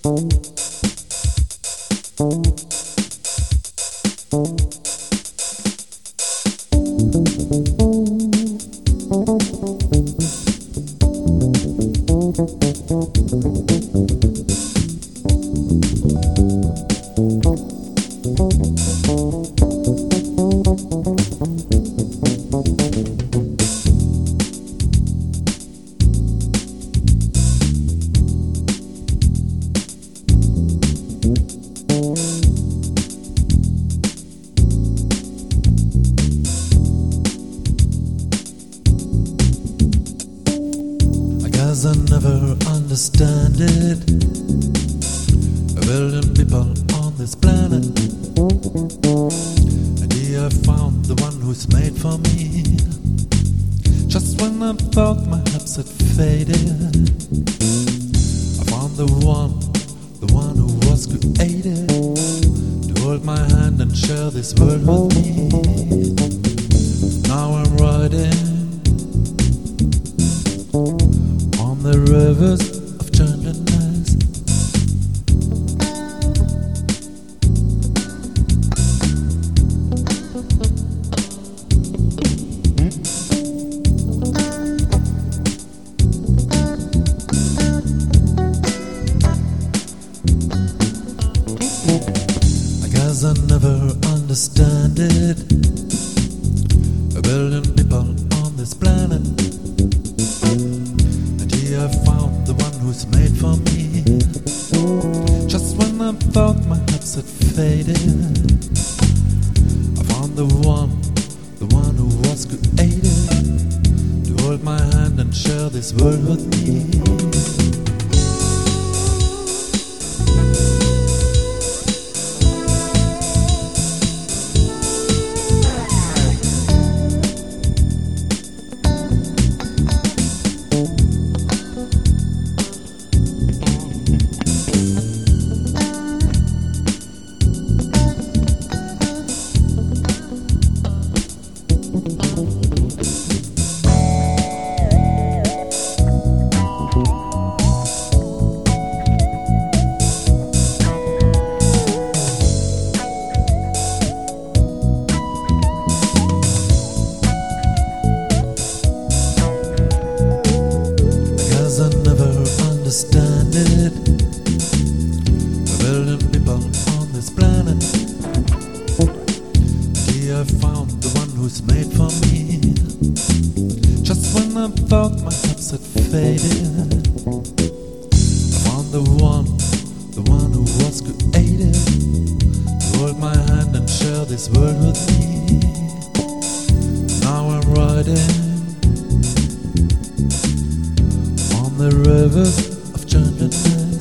I never understand it. A billion people on this planet, and here I found the one who's made for me. Just when I thought my hopes had faded, I found the one who was created to hold my hand and share this world with me. Now I'm riding on the rivers of gentleness. I guess I never understand it. A billion people on this planet, I found the one who's made for me. Just when I thought my hopes had faded, I found the one who was created to hold my hand and share this world with me. I never understand it. A billion people on this planet, and here I found the one who's made for me. Just when I thought my hopes had faded, I found the one who was created to hold my hand and share this world with me. Now I'm riding the rivers of gentleness.